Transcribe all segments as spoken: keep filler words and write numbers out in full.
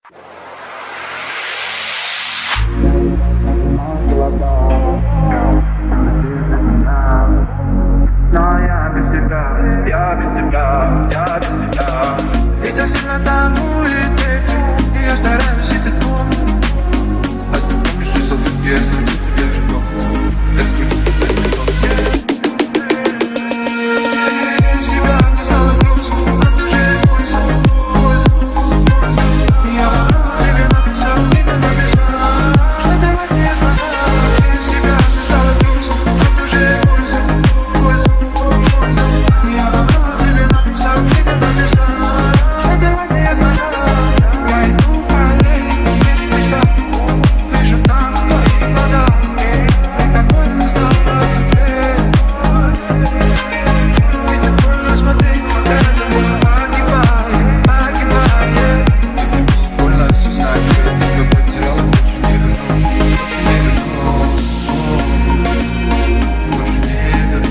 Но я без тебя, я без тебя, я без тебя. И так сильно тону, и ты, и я стараюсь, и ты тут. А ты помнишь, что салфетки, я скрутил тебе вино. Я скрутил тебе вино. Без тебя мне стало грустно, а ты же поздно, поздно, поздно. Я тебе написал, имя написал, что ты мне сказал. Без тебя мне стало грустно, а ты же поздно, поздно, поздно. Я тебе написал, имя написал, что ты мне сказал. Я иду по аллее, без тебя, вижу там твои глаза. И так больно стало уже. И так больно смотреть, когда тобой погибает, погибает. Больно осознать, что я тебя потерял, больше не верну. Больше не верну.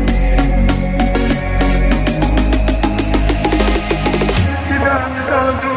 Тебя мне стало грустно.